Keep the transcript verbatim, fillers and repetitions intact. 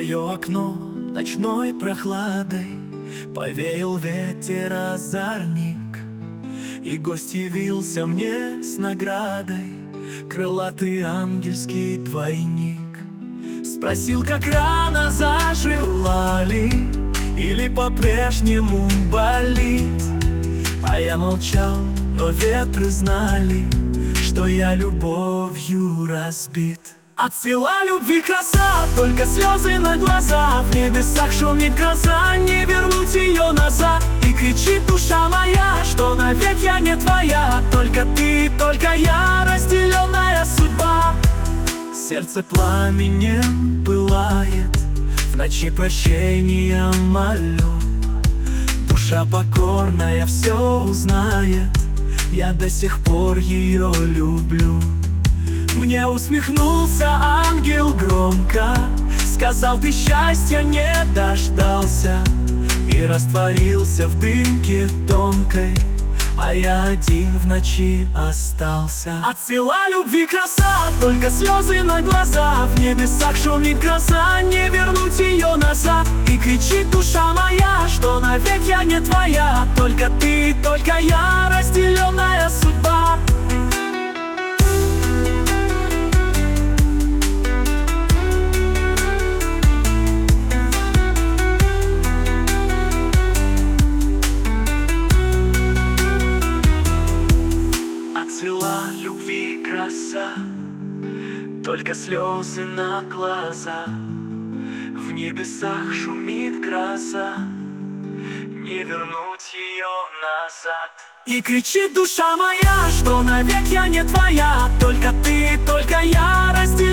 мое окно ночной прохладой повеял ветер озорник, и гость явился мне с наградой, крылатый ангельский двойник. Спросил, как рана зажила ли, или по-прежнему болит. А я молчал, но ветры знали, что я любовью разбит. Отцвела любви краса, только слезы на глаза. В небесах шумит гроза, не вернуть ее назад. И кричит душа моя, что навек я не твоя. Только ты, только я, разделенная судьба. Сердце пламенем пылает, в ночи прощения молю. Душа покорная все узнает, я до сих пор ее люблю. Мне усмехнулся ангел громко, сказал: ты счастья не дождался. И растворился в дымке тонкой, а я один в ночи остался. Отцвела любви краса, только слезы на глаза. В небесах шумит гроза, не вернуть ее назад. И кричит душа моя, что навек я не твоя. Только ты, только я, разделенная судьба. Отцвела любви краса, только слезы на глаза. В небесах шумит гроза, не вернуть ее назад. И кричит душа моя, что навек я не твоя. Только ты, только я, разделенная